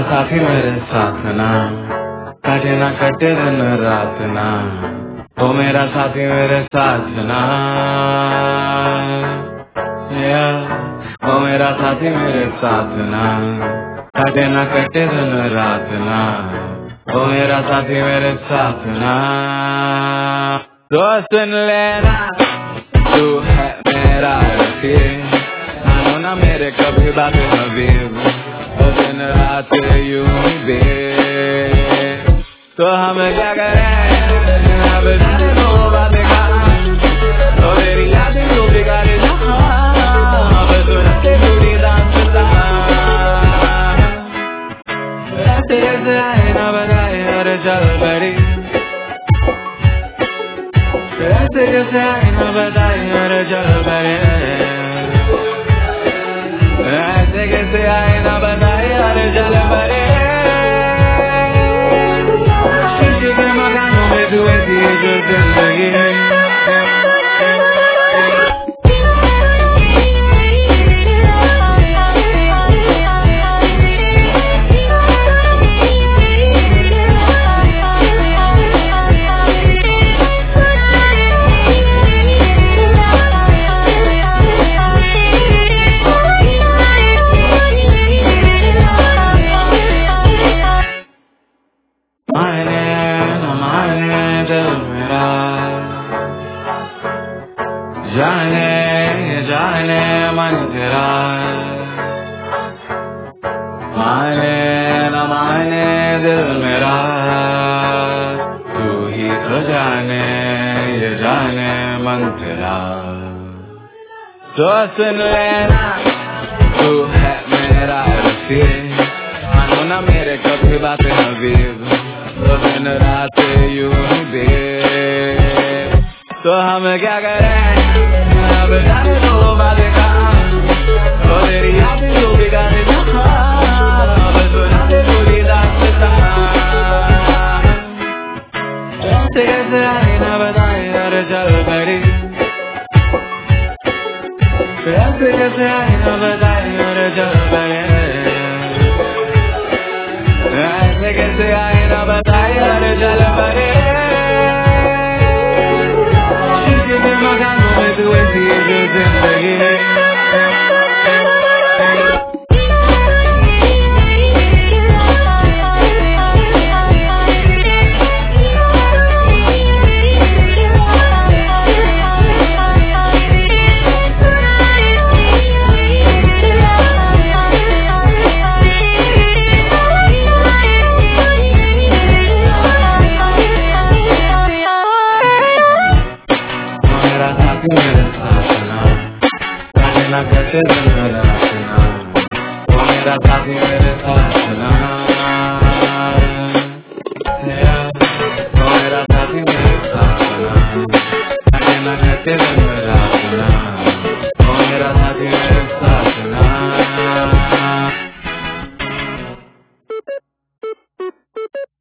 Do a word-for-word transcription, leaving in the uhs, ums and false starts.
साथी मेरे साथ ना, काटे ना कटे दिन रात ना, ओ मेरा साथी मेरे साथ ना, ओ मेरा साथी मेरे साथ ना, काटे ना कटे दिन रात ना, ओ मेरा साथी मेरे साथ ना। तो सुन लेना तू है मेरा रफीक, मानो ना मेरे कभी बात हबीब, तो दिन रात यूं ही बे, तो हम क्या करें अब जाने दो बातें कहाँ, तो मेरी यादें तो बिगाड़े जहाँ, अब सुनते पूरी दास्तां, ऐसे ऐसे आए ना बताए और चल बड़ी, ऐसे कैसे आए ना बताए और चल बड़े, ऐसे कैसे आए ना बताए और चल बड़े, शीशे के मकानों में तू ऐसी जो जिंदगी है, जाने जाने मन तेरा, माने न माने दिल मेरा, तू ही तो जाने ये जाने मन तेरा। तो सुन लेना तू है मेरा रफीक, मानो ना मेरे कभी बात हबीब, तो दिन रात यूं ही बे, तो हम क्या करें अब जाने दो बातें कहाँ, तो तेरी यादें तो बिगाड़े जहाँ, अब सुनाते पूरी दास्तां, ऐसे कैसे आए ना बताए और चल बड़ी, ऐसे कैसे आए ना बताए और चल बड़े, ऐसे कैसे आए ना बताए और चल बड़े, मकानों में तू ऐसी जो जिंदगी है, मेरा साथी मेरे साथ ना, काटे ना कटे दिन रात ना, वो मेरा साथी मेरे साथ ना, वो मेरा साथी मेरे साथ ना, काटे ना कटे दिन